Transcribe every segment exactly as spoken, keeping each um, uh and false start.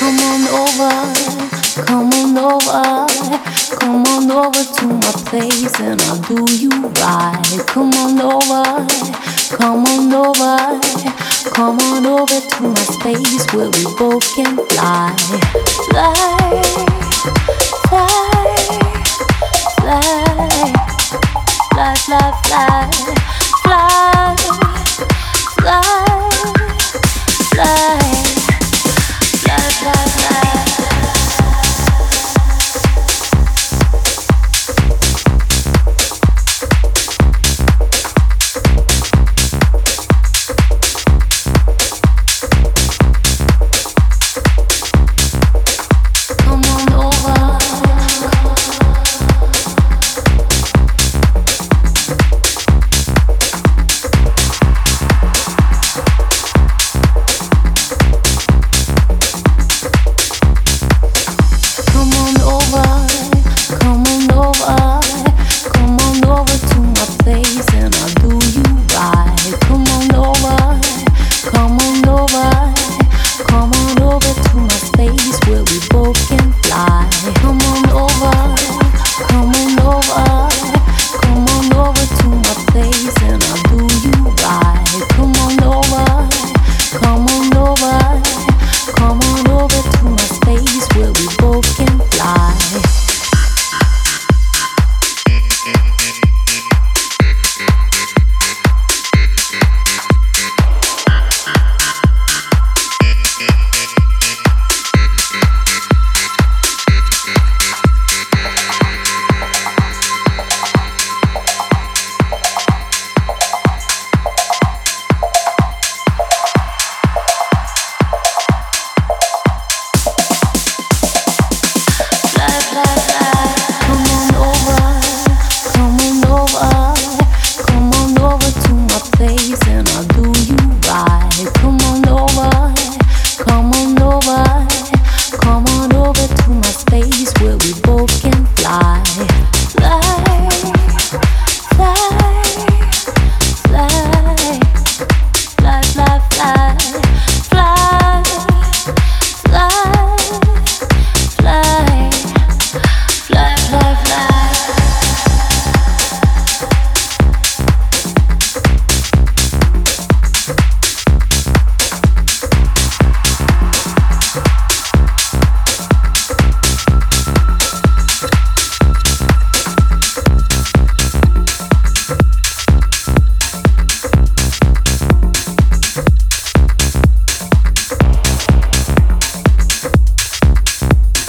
Come on over, come on over, come on over to my place and I'll do you right. Come on over, come on over, come on over to my space where we both can fly. Fly, fly, fly, fly, fly, fly, fly, fly, fly. Fly, fly, fly.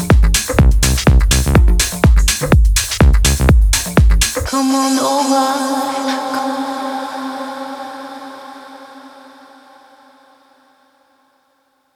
Come on over.